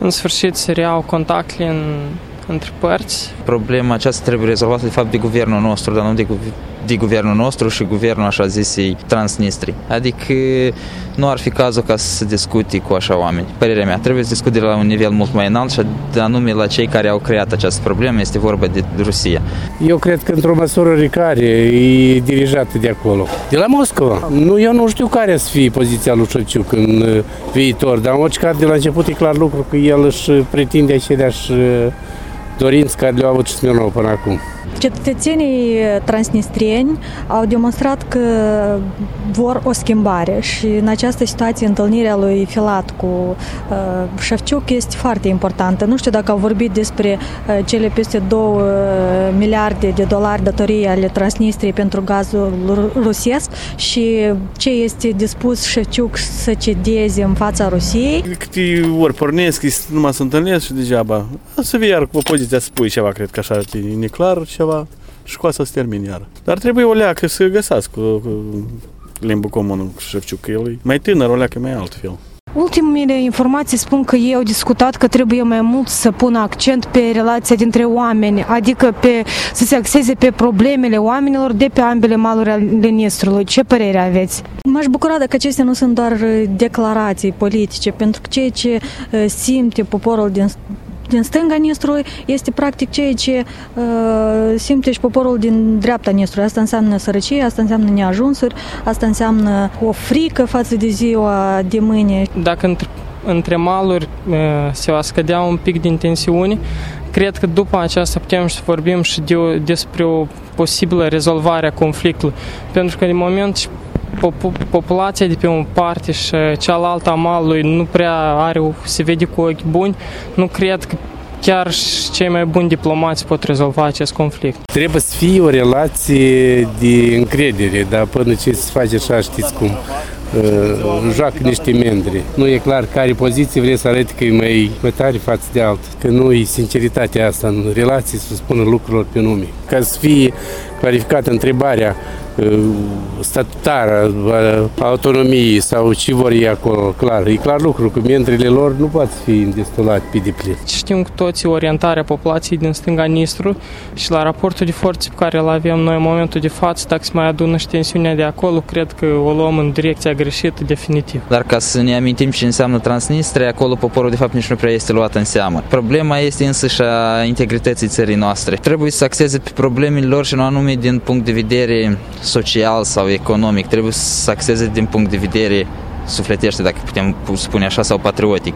în sfârșit se reau contactele între părți. Problema aceasta trebuie rezolvată de fapt de guvernul nostru, dar nu de guvernul nostru și guvernul așa zisei Transnistrii. Adică nu ar fi cazul ca să se discute cu așa oameni. Părerea mea, trebuie să discute la un nivel mult mai înalt și anume la cei care au creat această problemă, este vorba de Rusia. Eu cred că într-o măsură oricare e dirijată de acolo. De la Moscova. Eu nu știu care să fie poziția lui Șevciuc în viitor, dar în orice caz de la început e clar lucru că el își pretinde aceleași dorinți care le-au avut și Smirnov până acum. Cetățenii transnistrieni au demonstrat că vor o schimbare și în această situație întâlnirea lui Filat cu Șevciuc este foarte importantă. Nu știu dacă au vorbit despre cele peste 2 miliarde de dolari datorii ale Transnistriei pentru gazul rusesc și ce este dispus Șevciuc să cedeze în fața Rusiei. Câte ori pornesc, numai să întâlnesc și degeaba. Să vii iar cu opoziția să spui ceva, cred că așa e neclar ceva și cu asta se termin iar. Dar trebuie o leacă să găsească cu limba comună cu Șevciuc, că el e mai tânăr, o leacă mai altfel. Ultimele informații spun că ei au discutat că trebuie mai mult să pună accent pe relația dintre oameni, adică să se axeze pe problemele oamenilor de pe ambele maluri ale Nistrului. Ce părere aveți? M-aș bucura dacă acestea nu sunt doar declarații politice, pentru că ceea ce simte poporul din stânga Nistrului este practic ceea ce simte și poporul din dreapta Nistrului. Asta înseamnă sărăcie, asta înseamnă neajunsuri, asta înseamnă o frică față de ziua de mâine. Dacă între maluri se va scădea un pic din tensiune, cred că după aceasta putem să vorbim și despre o posibilă rezolvare a conflictului. Pentru că de moment populația de pe o parte și cealaltă a malului nu prea se vede cu ochi buni, nu cred că chiar și cei mai buni diplomați pot rezolva acest conflict. Trebuie să fie o relație de încredere, dar până ce se face așa, știți cum, joacă niște mândri. Nu e clar care poziție vrei să arăți că e mai tare față de altă, că nu e sinceritatea asta în relații să spună lucrurilor pe nume. Ca să fie clarificată întrebarea statutară, autonomiei sau ce vor ei acolo, clar. E clar lucru că mândrile lor nu pot fi destulate pe deplin. Știm cu toții orientarea populației din stânga Nistru și la raportul de forțe pe care îl avem noi în momentul de față, dacă se mai adună și tensiunea de acolo, cred că o luăm în direcția greșită definitiv. Dar ca să ne amintim ce înseamnă Transnistria, acolo poporul de fapt nici nu prea este luat în seamă. Problema este însăși a integrității țării noastre. Trebuie să se axeze pe problemele lor și nu anume din punct de vedere social sau economic, trebuie să se axeze din punct de vedere sufletește, dacă putem spune așa, sau patriotic.